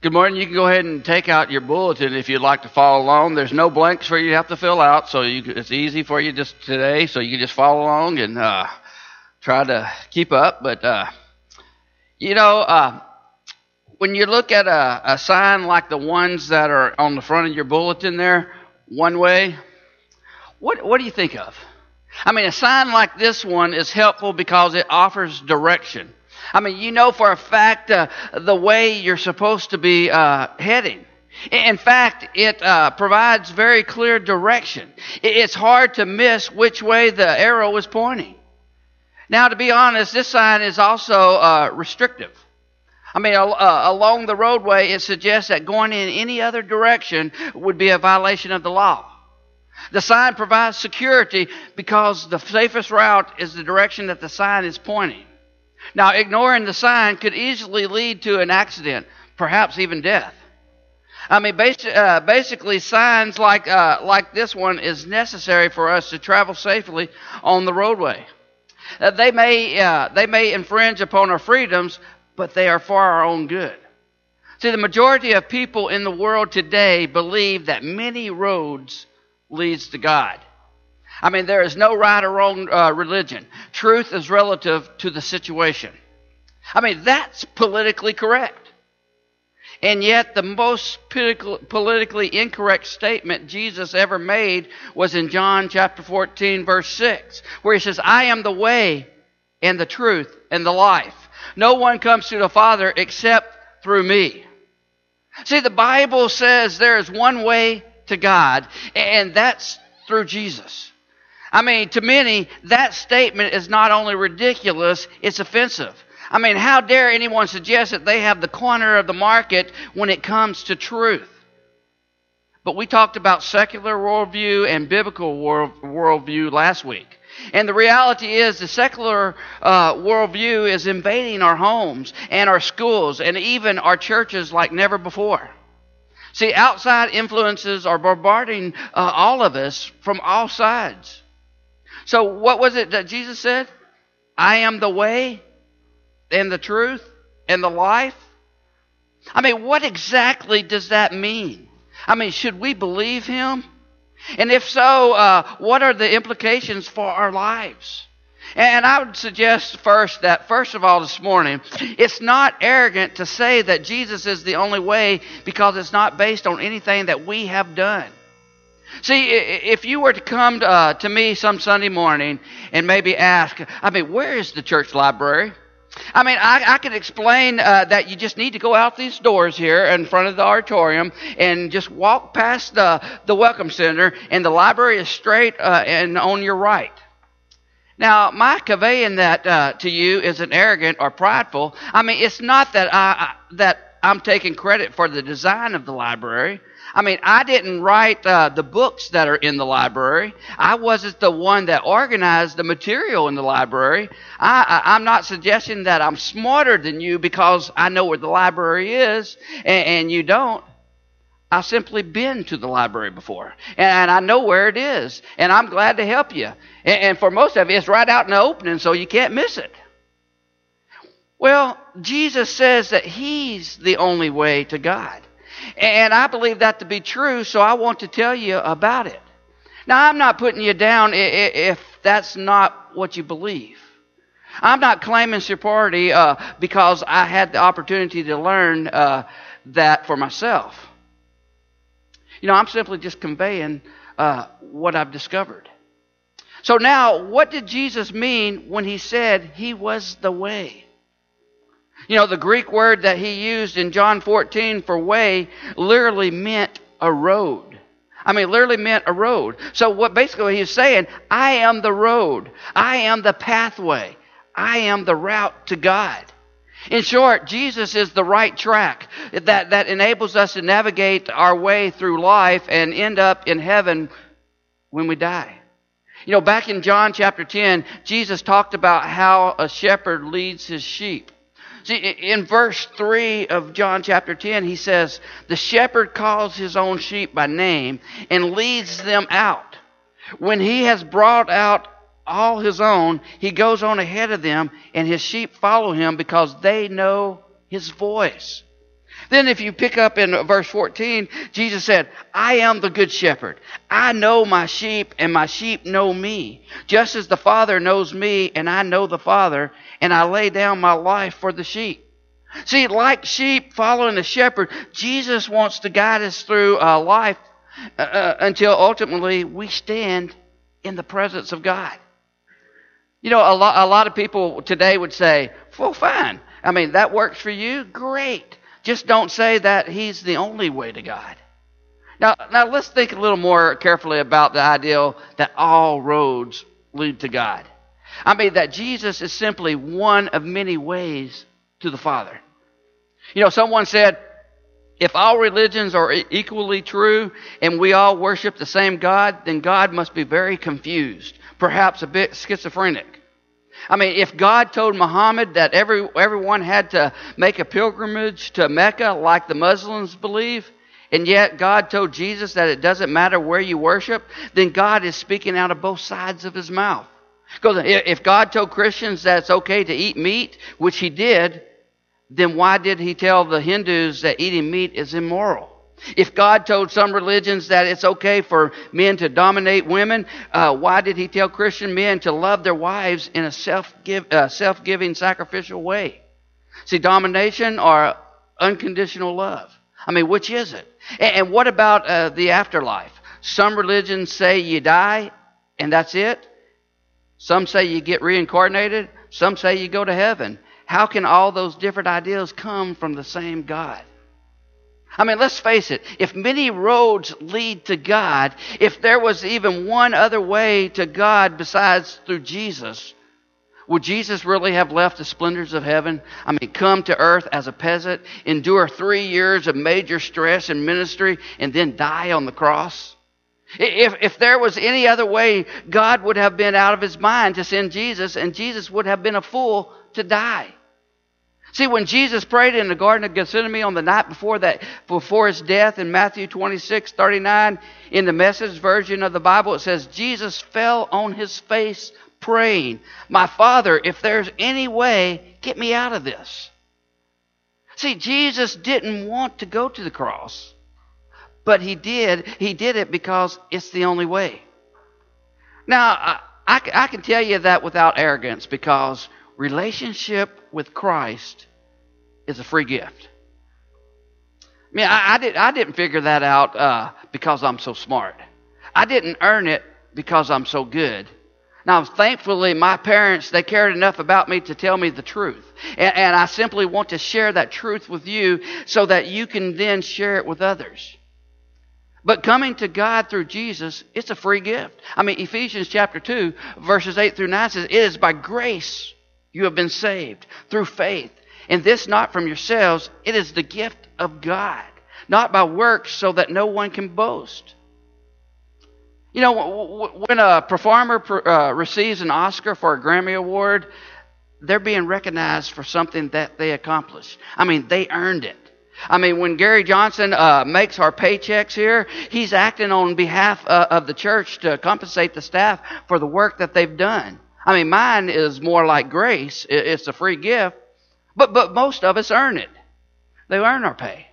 Good morning. You can go ahead and take out your bulletin if you'd like to follow along. There's no blanks for you to have to fill out, so it's easy for you just today, so you can just follow along and try to keep up. But, when you look at a sign like the ones that are on the front of your bulletin there, one way, what do you think of? I mean, a sign like this one is helpful because it offers direction. I mean, you know for a fact the way you're supposed to be heading. In fact, it provides very clear direction. It's hard to miss which way the arrow is pointing. Now, to be honest, this sign is also restrictive. I mean, along the roadway, it suggests that going in any other direction would be a violation of the law. The sign provides security because the safest route is the direction that the sign is pointing. Now, ignoring the sign could easily lead to an accident, perhaps even death. I mean, basically, signs like this one is necessary for us to travel safely on the roadway. They may infringe upon our freedoms, but they are for our own good. See, the majority of people in the world today believe that many roads leads to God. I mean, there is no right or wrong religion. Truth is relative to the situation. I mean, that's politically correct. And yet, the most politically incorrect statement Jesus ever made was in John chapter 14, verse 6, where he says, I am the way and the truth and the life. No one comes to the Father except through me. See, the Bible says there is one way to God, and that's through Jesus. I mean, to many, that statement is not only ridiculous, it's offensive. I mean, how dare anyone suggest that they have the corner of the market when it comes to truth? But we talked about secular worldview and biblical worldview last week. And the reality is the secular worldview is invading our homes and our schools and even our churches like never before. See, outside influences are bombarding all of us from all sides. So what was it that Jesus said? I am the way and the truth and the life. I mean, what exactly does that mean? I mean, should we believe him? And if so, what are the implications for our lives? And I would suggest first of all this morning, it's not arrogant to say that Jesus is the only way because it's not based on anything that we have done. See, if you were to come to me some Sunday morning and maybe ask, I mean, where is the church library? I mean, I could explain that you just need to go out these doors here in front of the auditorium and just walk past the Welcome Center, and the library is straight and on your right. Now, my conveying that to you isn't arrogant or prideful. I mean, it's not that I'm taking credit for the design of the library. I mean, I didn't write the books that are in the library. I wasn't the one that organized the material in the library. I'm not suggesting that I'm smarter than you because I know where the library is and you don't. I've simply been to the library before, and I know where it is, and I'm glad to help you. And for most of you, it's right out in the opening, so you can't miss it. Well, Jesus says that he's the only way to God. And I believe that to be true, so I want to tell you about it. Now, I'm not putting you down if that's not what you believe. I'm not claiming superiority because I had the opportunity to learn that for myself. You know, I'm simply just conveying what I've discovered. So now, what did Jesus mean when he said he was the way? You know, the Greek word that he used in John 14 for way literally meant a road. I mean, literally meant a road. So what basically he's saying, I am the road. I am the pathway. I am the route to God. In short, Jesus is the right track that enables us to navigate our way through life and end up in heaven when we die. You know, back in John chapter 10, Jesus talked about how a shepherd leads his sheep. See, in verse 3 of John chapter 10, he says, the shepherd calls his own sheep by name and leads them out. When he has brought out all his own, he goes on ahead of them, and his sheep follow him because they know his voice. Then if you pick up in verse 14, Jesus said, I am the good shepherd. I know my sheep, and my sheep know me. Just as the Father knows me, and I know the Father, and I lay down my life for the sheep. See, like sheep following the shepherd, Jesus wants to guide us through life until ultimately we stand in the presence of God. You know, a lot of people today would say, well, fine. I mean, that works for you? Great. Just don't say that He's the only way to God. Now let's think a little more carefully about the idea that all roads lead to God. I mean, that Jesus is simply one of many ways to the Father. You know, someone said, if all religions are equally true and we all worship the same God, then God must be very confused, perhaps a bit schizophrenic. I mean, if God told Muhammad that everyone had to make a pilgrimage to Mecca like the Muslims believe, and yet God told Jesus that it doesn't matter where you worship, then God is speaking out of both sides of His mouth. Because if God told Christians that it's okay to eat meat, which He did, then why did He tell the Hindus that eating meat is immoral? If God told some religions that it's okay for men to dominate women, why did He tell Christian men to love their wives in a self-giving, sacrificial way? See, domination or unconditional love? I mean, which is it? And what about the afterlife? Some religions say you die and that's it. Some say you get reincarnated. Some say you go to heaven. How can all those different ideas come from the same God? I mean, let's face it. If many roads lead to God, if there was even one other way to God besides through Jesus, would Jesus really have left the splendors of heaven? I mean, come to earth as a peasant, endure 3 years of major stress and ministry, and then die on the cross? If there was any other way, God would have been out of His mind to send Jesus, and Jesus would have been a fool to die. See, when Jesus prayed in the Garden of Gethsemane on the night before His death in Matthew 26:39, in the Message version of the Bible, it says, Jesus fell on His face praying, my Father, if there's any way, get me out of this. See, Jesus didn't want to go to the cross, but He did. He did it because it's the only way. Now, I can tell you that without arrogance, because relationship with Christ is a free gift. I mean, I didn't figure that out because I'm so smart. I didn't earn it because I'm so good. Now, thankfully, my parents, they cared enough about me to tell me the truth. And I simply want to share that truth with you so that you can then share it with others. But coming to God through Jesus, it's a free gift. I mean, Ephesians chapter 2, verses 8 through 9 says, it is by grace you have been saved through faith. And this not from yourselves, it is the gift of God, not by works, so that no one can boast. You know, when a performer receives an Oscar for a Grammy Award, they're being recognized for something that they accomplished. I mean, they earned it. I mean, when Gary Johnson makes our paychecks here, he's acting on behalf of the church to compensate the staff for the work that they've done. I mean, mine is more like grace. It's a free gift. But most of us earn it. They earn our pay.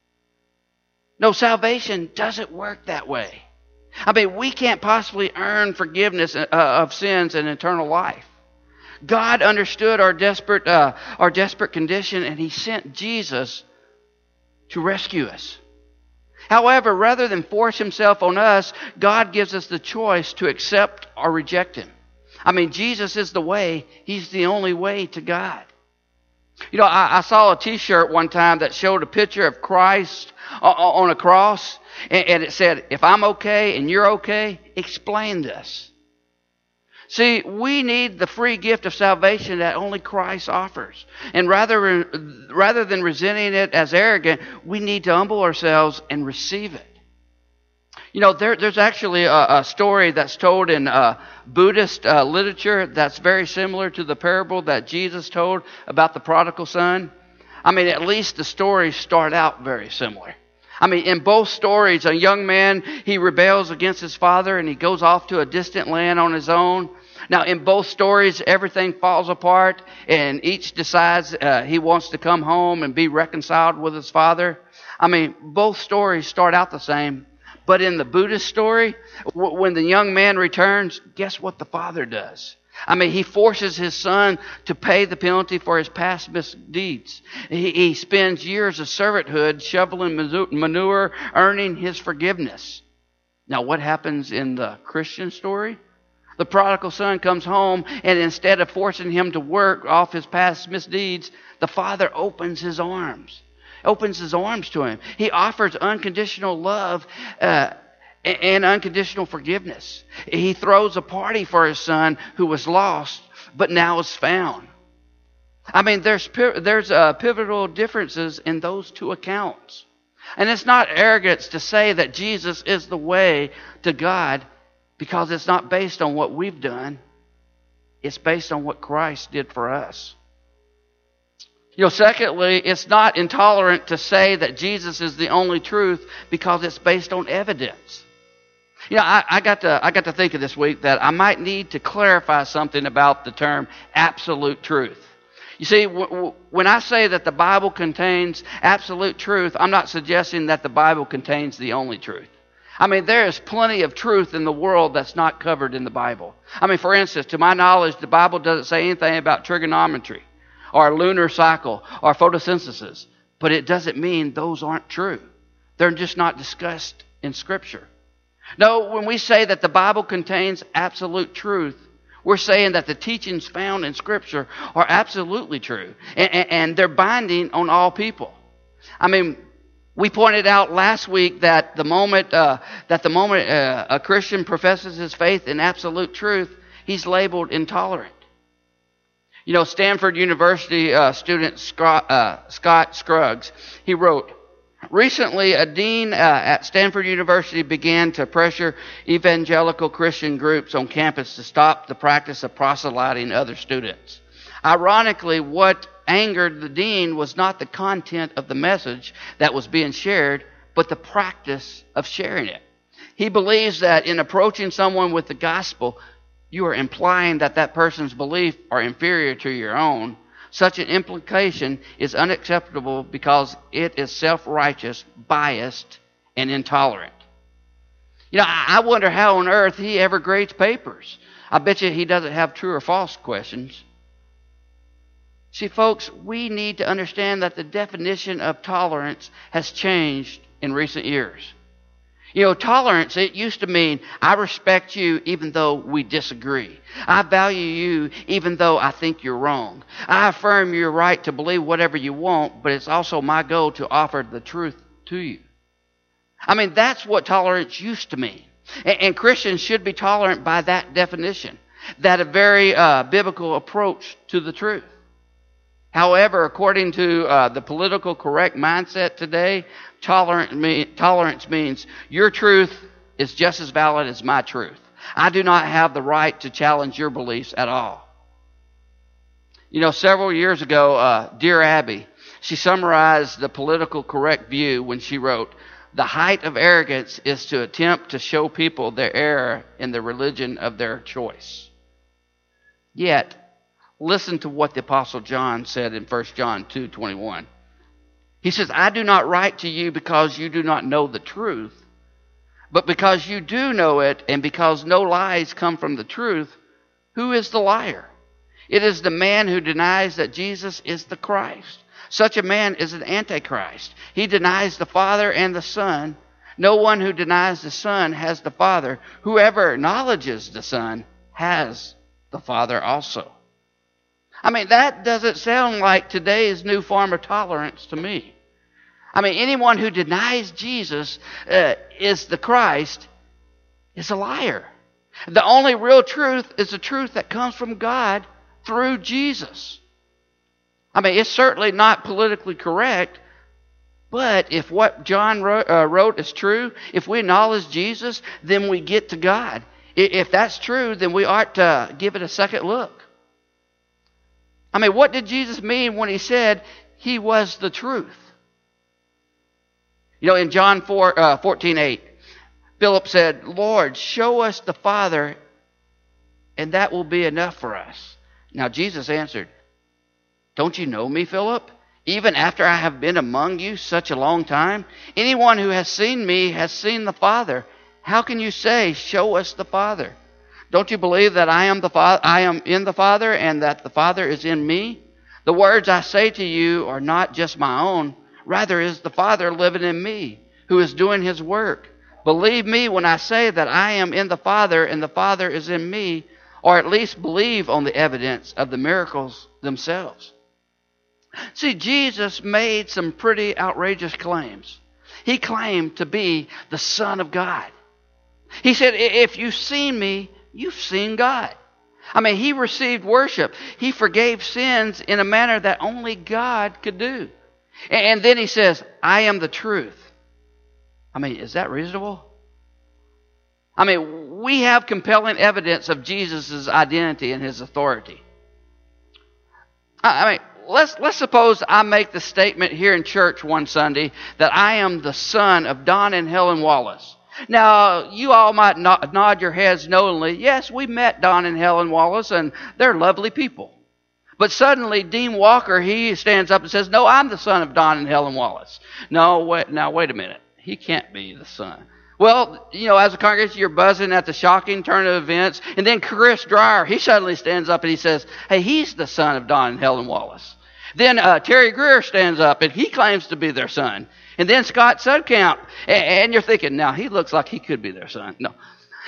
No, salvation doesn't work that way. I mean, we can't possibly earn forgiveness of sins and eternal life. God understood our desperate condition, and He sent Jesus to rescue us. However, rather than force Himself on us, God gives us the choice to accept or reject Him. I mean, Jesus is the way. He's the only way to God. You know, I saw a T-shirt one time that showed a picture of Christ on a cross, and it said, if I'm okay and you're okay, explain this. See, we need the free gift of salvation that only Christ offers. And rather than resenting it as arrogant, we need to humble ourselves and receive it. You know, there's actually a story that's told in Buddhist literature that's very similar to the parable that Jesus told about the prodigal son. I mean, at least the stories start out very similar. I mean, in both stories, a young man, he rebels against his father and he goes off to a distant land on his own. Now, in both stories, everything falls apart, and each decides he wants to come home and be reconciled with his father. I mean, both stories start out the same, but in the Buddhist story, when the young man returns, guess what the father does? I mean, he forces his son to pay the penalty for his past misdeeds. He spends years of servanthood shoveling manure, earning his forgiveness. Now, what happens in the Christian story? The prodigal son comes home, and instead of forcing him to work off his past misdeeds, the father opens his arms to him. He offers unconditional love and unconditional forgiveness. He throws a party for his son who was lost, but now is found. I mean, there's pivotal differences in those two accounts. And it's not arrogance to say that Jesus is the way to God, because it's not based on what we've done. It's based on what Christ did for us. Secondly, it's not intolerant to say that Jesus is the only truth because it's based on evidence. I got to think of this week that I might need to clarify something about the term absolute truth. You see, when I say that the Bible contains absolute truth, I'm not suggesting that the Bible contains the only truth. I mean, there is plenty of truth in the world that's not covered in the Bible. I mean, for instance, to my knowledge, the Bible doesn't say anything about trigonometry or lunar cycle or photosynthesis, but it doesn't mean those aren't true. They're just not discussed in Scripture. No, when we say that the Bible contains absolute truth, we're saying that the teachings found in Scripture are absolutely true, and they're binding on all people. I mean, we pointed out last week that the moment a Christian professes his faith in absolute truth, he's labeled intolerant. Stanford University student Scott Scruggs, he wrote, "Recently, a dean at Stanford University began to pressure evangelical Christian groups on campus to stop the practice of proselyting other students. Ironically, what angered the dean was not the content of the message that was being shared, but the practice of sharing it. He believes that in approaching someone with the gospel, you are implying that that person's beliefs are inferior to your own. Such an implication is unacceptable because it is self-righteous, biased, and intolerant." I wonder how on earth he ever grades papers. I bet you he doesn't have true or false questions. See, folks, we need to understand that the definition of tolerance has changed in recent years. Tolerance, it used to mean I respect you even though we disagree. I value you even though I think you're wrong. I affirm your right to believe whatever you want, but it's also my goal to offer the truth to you. I mean, that's what tolerance used to mean. And Christians should be tolerant by that definition, that a very biblical approach to the truth. However, according to the political correct mindset today, tolerance means your truth is just as valid as my truth. I do not have the right to challenge your beliefs at all. Several years ago, Dear Abby, she summarized the political correct view when she wrote, "The height of arrogance is to attempt to show people their error in the religion of their choice." Yet, listen to what the Apostle John said in 1 John 2:21. He says, "I do not write to you because you do not know the truth, but because you do know it, and because no lies come from the truth. Who is the liar? It is the man who denies that Jesus is the Christ. Such a man is an antichrist. He denies the Father and the Son. No one who denies the Son has the Father. Whoever acknowledges the Son has the Father also." I mean, that doesn't sound like today's new form of tolerance to me. I mean, anyone who denies Jesus is the Christ is a liar. The only real truth is the truth that comes from God through Jesus. I mean, it's certainly not politically correct, but if what John wrote is true, if we acknowledge Jesus, then we get to God. If that's true, then we ought to give it a second look. I mean, what did Jesus mean when he said he was the truth? In John 14:8, Philip said, "Lord, show us the Father, and that will be enough for us." Now Jesus answered, "Don't you know me, Philip? Even after I have been among you such a long time? Anyone who has seen me has seen the Father. How can you say, 'Show us the Father'? Don't you believe that I am in the Father, and that the Father is in me? The words I say to you are not just my own. Rather is the Father living in me, who is doing his work. Believe me when I say that I am in the Father and the Father is in me, or at least believe on the evidence of the miracles themselves." See, Jesus made some pretty outrageous claims. He claimed to be the Son of God. He said, "If you've seen me, you've seen God." I mean, he received worship. He forgave sins in a manner that only God could do. And then he says, "I am the truth." I mean, is that reasonable? I mean, we have compelling evidence of Jesus' identity and his authority. I mean, let's suppose I make the statement here in church one Sunday that I am the son of Don and Helen Wallace. Now, you all might nod your heads knowingly. Yes, we met Don and Helen Wallace, and they're lovely people. But suddenly, Dean Walker, he stands up and says, "No, I'm the son of Don and Helen Wallace." No, wait a minute. He can't be the son. Well, as a congregation, you're buzzing at the shocking turn of events. And then Chris Dreyer, he suddenly stands up and he says, "Hey, he's the son of Don and Helen Wallace." Then Terry Greer stands up and he claims to be their son. And then Scott Sudcamp. And you're thinking, now he looks like he could be their son. No.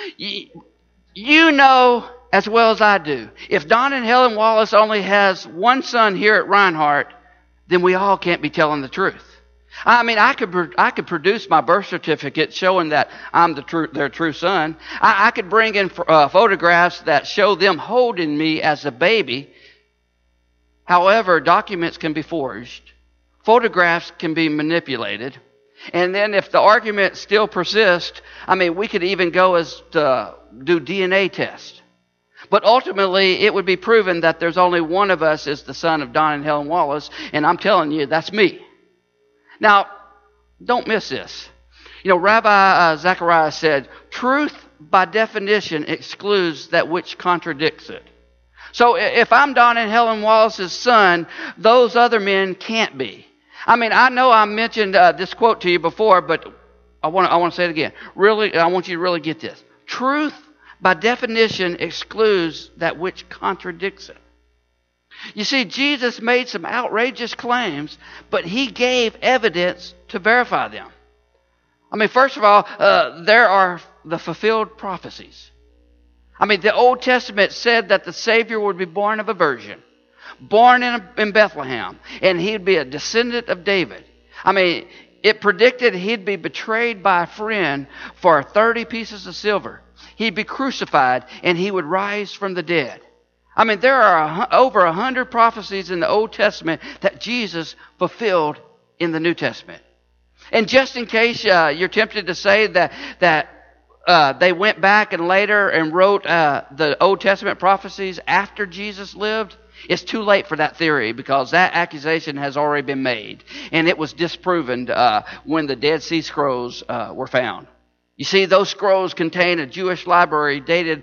You know as well as I do, if Don and Helen Wallace only has one son here at Reinhardt, then we all can't be telling the truth. I mean, I could produce my birth certificate showing that I'm their true son. I could bring in photographs that show them holding me as a baby. However, documents can be forged. Photographs can be manipulated. And then if the argument still persists, I mean, we could even go as to do DNA tests. But ultimately, it would be proven that there's only one of us is the son of Don and Helen Wallace, and I'm telling you, that's me. Now, don't miss this. Rabbi Zechariah said, "Truth by definition excludes that which contradicts it." So if I'm Don and Helen Wallace's son, those other men can't be. I mean, I know I mentioned this quote to you before, but I want to say it again. Really, I want you to really get this. Truth by definition excludes that which contradicts it. You see, Jesus made some outrageous claims, but he gave evidence to verify them. I mean, first of all, there are the fulfilled prophecies. I mean, the Old Testament said that the Savior would be born of a virgin, born in Bethlehem, and he'd be a descendant of David. I mean, it predicted he'd be betrayed by a friend for 30 pieces of silver. He'd be crucified, and he would rise from the dead. I mean, there are over 100 prophecies in the Old Testament that Jesus fulfilled in the New Testament. And just in case you're tempted to say that they went back and later and wrote the Old Testament prophecies after Jesus lived, it's too late for that theory, because that accusation has already been made. And it was disproven when the Dead Sea Scrolls were found. You see, those scrolls contain a Jewish library dated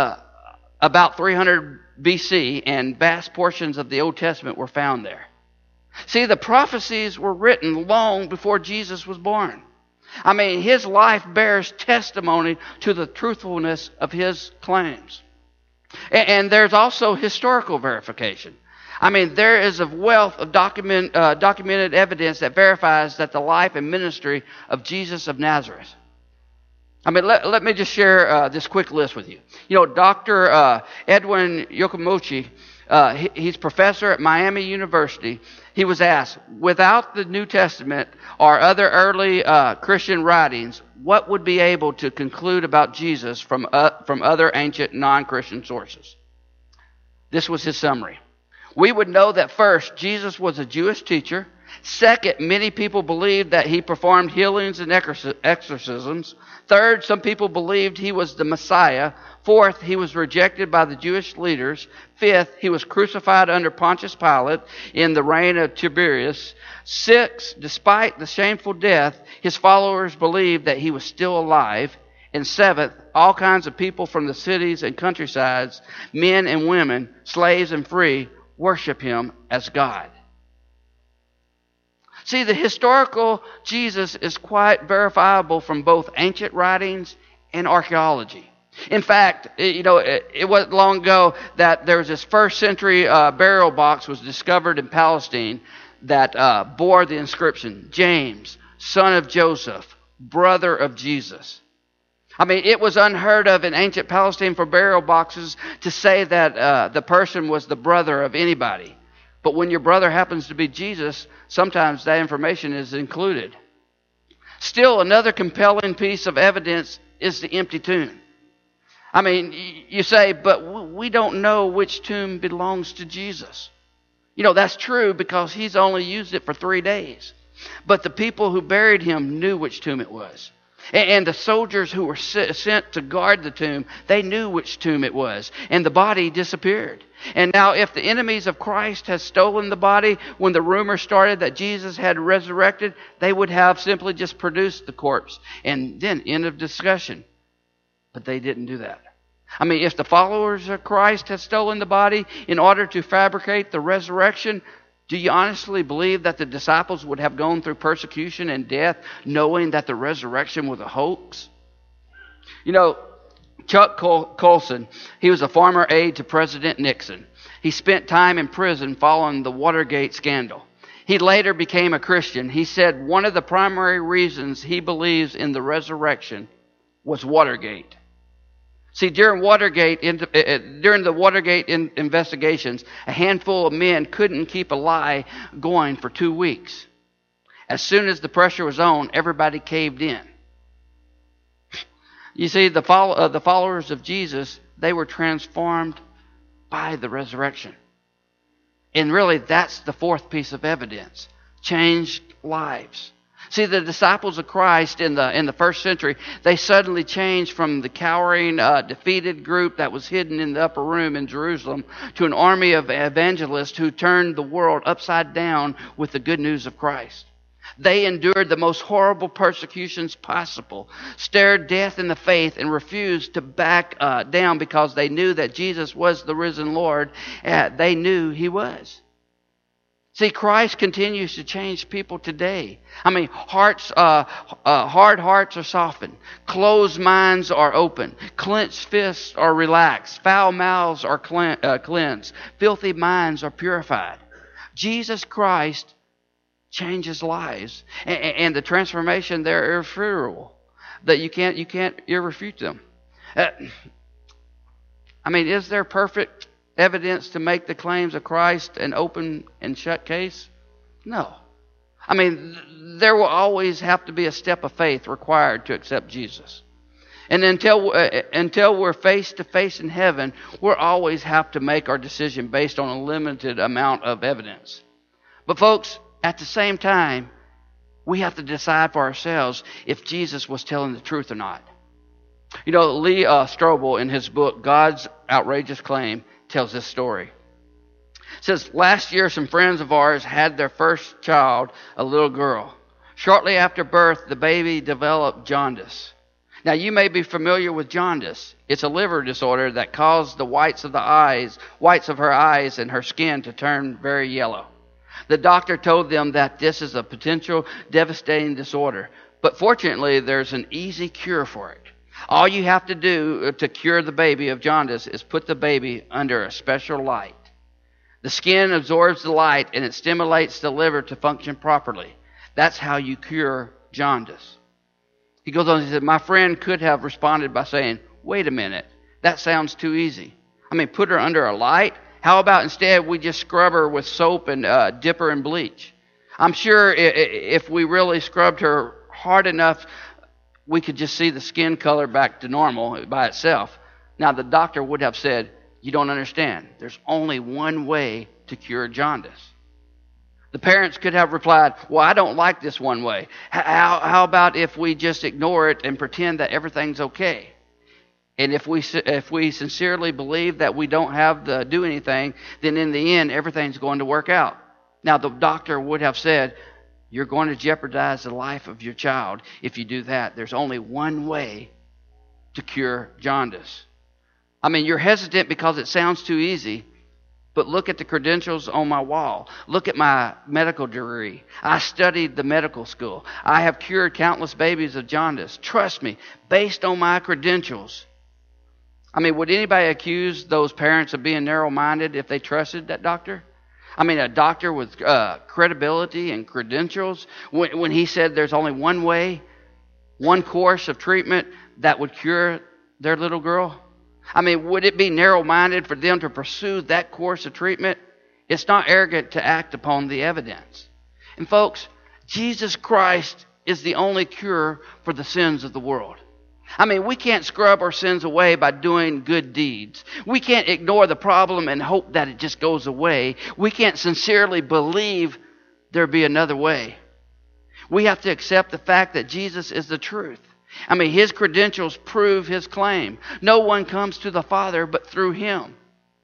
about 300 BC, and vast portions of the Old Testament were found there. See, the prophecies were written long before Jesus was born. I mean, his life bears testimony to the truthfulness of his claims. And there's also historical verification. I mean, there is a wealth of documented evidence that verifies that the life and ministry of Jesus of Nazareth. I mean, let me just share this quick list with you. Dr. Edwin Yokomuchi, he's professor at Miami University. He was asked, without the New Testament or other early Christian writings, what would be able to conclude about Jesus from other ancient non-Christian sources? This was his summary. We would know that first, Jesus was a Jewish teacher. Second, many people believed that he performed healings and exorcisms. Third, some people believed he was the Messiah. Fourth, he was rejected by the Jewish leaders. Fifth, he was crucified under Pontius Pilate in the reign of Tiberius. Sixth, despite the shameful death, his followers believed that he was still alive. And seventh, all kinds of people from the cities and countrysides, men and women, slaves and free, worship him as God. See, the historical Jesus is quite verifiable from both ancient writings and archaeology. In fact, it wasn't long ago that there was this first century burial box was discovered in Palestine that bore the inscription, James, son of Joseph, brother of Jesus. I mean, it was unheard of in ancient Palestine for burial boxes to say that the person was the brother of anybody. But when your brother happens to be Jesus, sometimes that information is included. Still, another compelling piece of evidence is the empty tomb. I mean, you say, but we don't know which tomb belongs to Jesus. That's true because he's only used it for 3 days. But the people who buried him knew which tomb it was. And the soldiers who were sent to guard the tomb, they knew which tomb it was. And the body disappeared. And now if the enemies of Christ had stolen the body when the rumor started that Jesus had resurrected, they would have simply just produced the corpse. And then end of discussion. But they didn't do that. I mean, if the followers of Christ had stolen the body in order to fabricate the resurrection, do you honestly believe that the disciples would have gone through persecution and death knowing that the resurrection was a hoax? Chuck Colson, he was a former aide to President Nixon. He spent time in prison following the Watergate scandal. He later became a Christian. He said one of the primary reasons he believes in the resurrection was Watergate. See, during the Watergate investigations, a handful of men couldn't keep a lie going for 2 weeks. As soon as the pressure was on, everybody caved in. You see, the followers of Jesus, they were transformed by the resurrection. And really, that's the fourth piece of evidence. Changed lives. See, the disciples of Christ in the first century, they suddenly changed from the cowering, defeated group that was hidden in the upper room in Jerusalem to an army of evangelists who turned the world upside down with the good news of Christ. They endured the most horrible persecutions possible, stared death in the face, and refused to back down because they knew that Jesus was the risen Lord. They knew he was. See, Christ continues to change people today. I mean, hard hearts are softened. Closed minds are open. Clenched fists are relaxed. Foul mouths are cleansed. Filthy minds are purified. Jesus Christ changes lives. And the transformation, they're irrefutable. That you can't irrefute them. I mean, is there perfect evidence to make the claims of Christ an open and shut case? No. I mean, there will always have to be a step of faith required to accept Jesus. And until we're face to face in heaven, we'll always have to make our decision based on a limited amount of evidence. But folks, at the same time, we have to decide for ourselves if Jesus was telling the truth or not. Lee Strobel, in his book, God's Outrageous Claim, tells this story. It says, last year some friends of ours had their first child, a little girl. Shortly after birth, the baby developed jaundice. Now, you may be familiar with jaundice. It's a liver disorder that caused the whites of her eyes and her skin to turn very yellow. The doctor told them that this is a potential devastating disorder, but fortunately there's an easy cure for it. All you have to do to cure the baby of jaundice is put the baby under a special light. The skin absorbs the light and it stimulates the liver to function properly. That's how you cure jaundice. He goes on, he said, my friend could have responded by saying, wait a minute, that sounds too easy. I mean, put her under a light? How about instead we just scrub her with soap and dip her in bleach? I'm sure if we really scrubbed her hard enough, we could just see the skin color back to normal by itself. Now, the doctor would have said, you don't understand. There's only one way to cure jaundice. The parents could have replied, well, I don't like this one way. How about if we just ignore it and pretend that everything's okay? And if we sincerely believe that we don't have to do anything, then in the end, everything's going to work out. Now, the doctor would have said, you're going to jeopardize the life of your child if you do that. There's only one way to cure jaundice. I mean, you're hesitant because it sounds too easy, but look at the credentials on my wall. Look at my medical degree. I studied the medical school. I have cured countless babies of jaundice. Trust me, based on my credentials. I mean, would anybody accuse those parents of being narrow-minded if they trusted that doctor? I mean, a doctor with credibility and credentials, when he said there's only one way, one course of treatment that would cure their little girl? I mean, would it be narrow-minded for them to pursue that course of treatment? It's not arrogant to act upon the evidence. And folks, Jesus Christ is the only cure for the sins of the world. I mean, we can't scrub our sins away by doing good deeds. We can't ignore the problem and hope that it just goes away. We can't sincerely believe there be another way. We have to accept the fact that Jesus is the truth. I mean, his credentials prove his claim. No one comes to the Father but through him.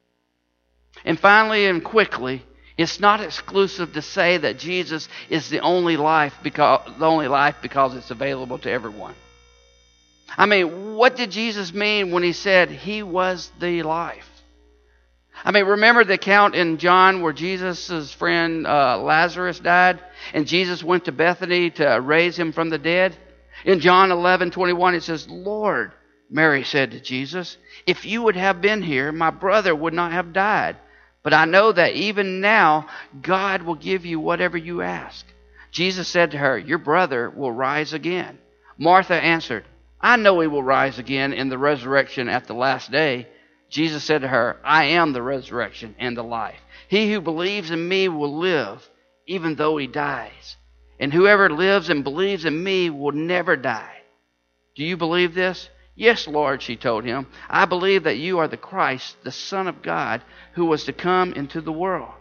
And finally and quickly, it's not exclusive to say that Jesus is the only life because it's available to everyone. I mean, what did Jesus mean when he said he was the life? I mean, remember the account in John where Jesus' friend Lazarus died and Jesus went to Bethany to raise him from the dead? In John 11:21 it says, "Lord," Mary said to Jesus, "if you would have been here, my brother would not have died. But I know that even now God will give you whatever you ask." Jesus said to her, "Your brother will rise again." Martha answered, "I know he will rise again in the resurrection at the last day." Jesus said to her, "I am the resurrection and the life. He who believes in me will live, even though he dies. And whoever lives and believes in me will never die." Do you believe this? "Yes, Lord," she told him. "I believe that you are the Christ, the Son of God, who was to come into the world."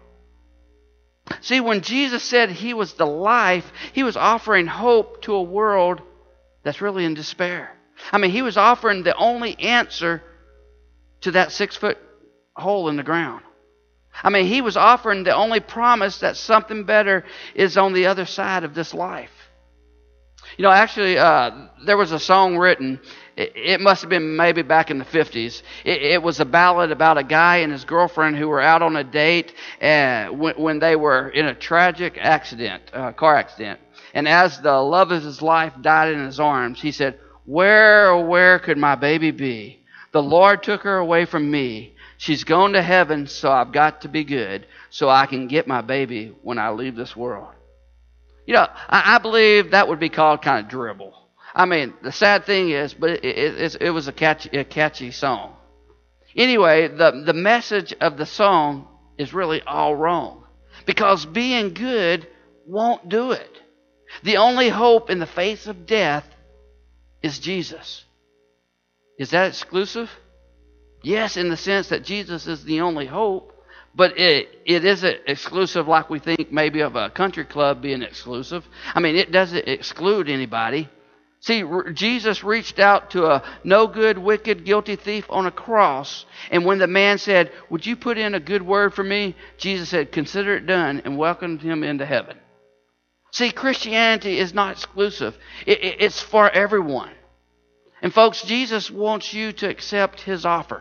See, when Jesus said he was the life, he was offering hope to a world that's really in despair. I mean, he was offering the only answer to that 6-foot hole in the ground. I mean, he was offering the only promise that something better is on the other side of this life. You know, actually, there was a song written. It must have been maybe back in the 50s. It was a ballad about a guy and his girlfriend who were out on a date when they were in a tragic accident, car accident. And as the love of his life died in his arms, he said, "Where, oh, where could my baby be? The Lord took her away from me. She's gone to heaven, so I've got to be good so I can get my baby when I leave this world." You know, I believe that would be called kind of dribble. I mean, the sad thing is, but it was a catchy song. Anyway, the message of the song is really all wrong because being good won't do it. The only hope in the face of death is Jesus. Is that exclusive? Yes, in the sense that Jesus is the only hope, but it isn't exclusive like we think maybe of a country club being exclusive. I mean, it doesn't exclude anybody. See, Jesus reached out to a no good, wicked, guilty thief on a cross, and when the man said, "Would you put in a good word for me?" Jesus said, "Consider it done," and welcomed him into heaven. See, Christianity is not exclusive. It's for everyone. And folks, Jesus wants you to accept his offer.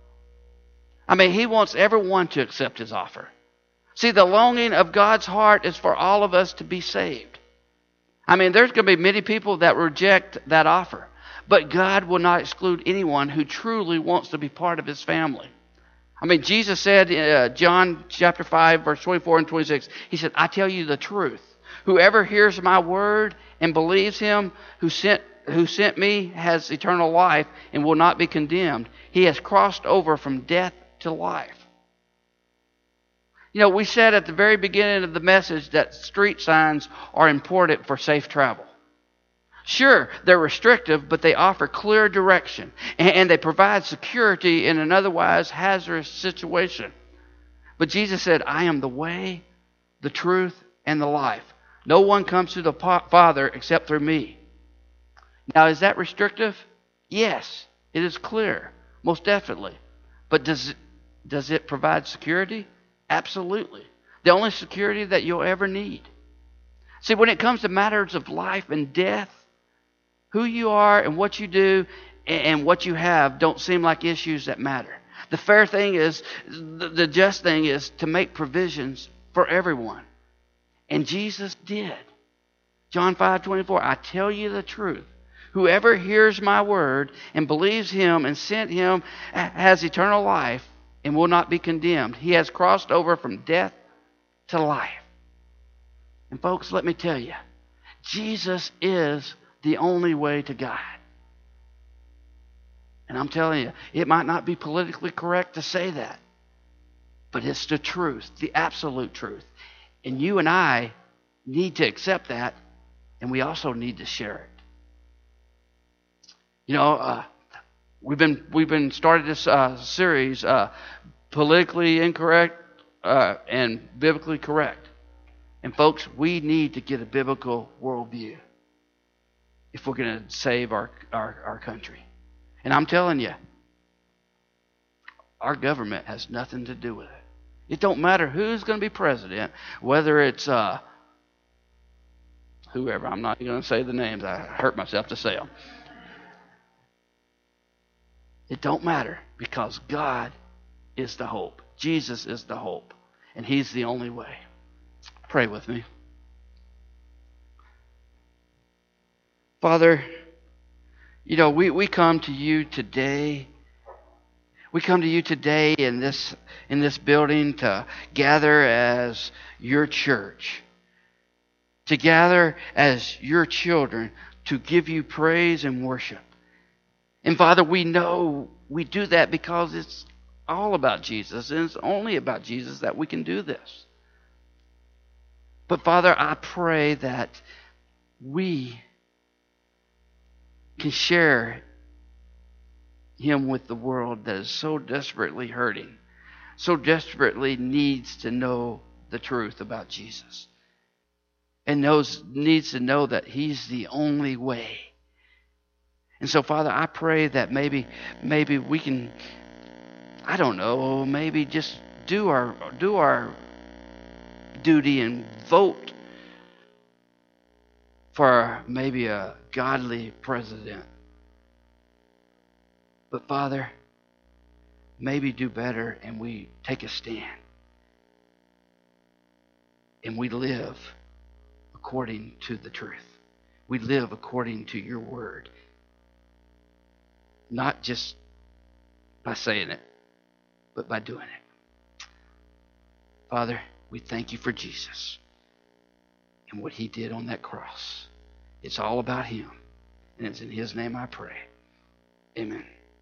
I mean, he wants everyone to accept his offer. See, the longing of God's heart is for all of us to be saved. I mean, there's going to be many people that reject that offer. But God will not exclude anyone who truly wants to be part of his family. I mean, Jesus said in John chapter 5, verse 24 and 26, he said, "I tell you the truth. Whoever hears my word and believes him who sent me has eternal life and will not be condemned. He has crossed over from death to life." You know, we said at the very beginning of the message that street signs are important for safe travel. Sure, they're restrictive, but they offer clear direction, and they provide security in an otherwise hazardous situation. But Jesus said, "I am the way, the truth, and the life. No one comes to the Father except through me." Now, is that restrictive? Yes, it is clear, most definitely. But does it provide security? Absolutely. The only security that you'll ever need. See, when it comes to matters of life and death, who you are and what you do and what you have don't seem like issues that matter. The fair thing is, the just thing is to make provisions for everyone. And Jesus did. John 5:24, I tell you the truth. Whoever hears my word and believes him and sent him has eternal life and will not be condemned. He has crossed over from death to life. And folks, let me tell you, Jesus is the only way to God. And I'm telling you, it might not be politically correct to say that, but it's the truth, the absolute truth. And you and I need to accept that, and we also need to share it. You know, we've been started this series, politically incorrect and biblically correct. And folks, we need to get a biblical worldview if we're going to save our country. And I'm telling you, our government has nothing to do with it. It don't matter who's going to be president, whether it's whoever. I'm not going to say the names. I hurt myself to say them. It don't matter, because God is the hope. Jesus is the hope. And he's the only way. Pray with me. Father, you know, we come to you today. We come to you today in this building to gather as your church, to gather as your children, to give you praise and worship. And Father, we know we do that because it's all about Jesus, and it's only about Jesus that we can do this. But Father, I pray that we can share him with the world that is so desperately hurting, so desperately needs to know the truth about Jesus, and needs to know that he's the only way. And so, Father, I pray that maybe we can, I don't know, maybe just do our duty and vote for maybe a godly president. But Father, maybe do better and we take a stand. And we live according to the truth. We live according to your word. Not just by saying it, but by doing it. Father, we thank you for Jesus and what he did on that cross. It's all about him. And it's in his name I pray. Amen.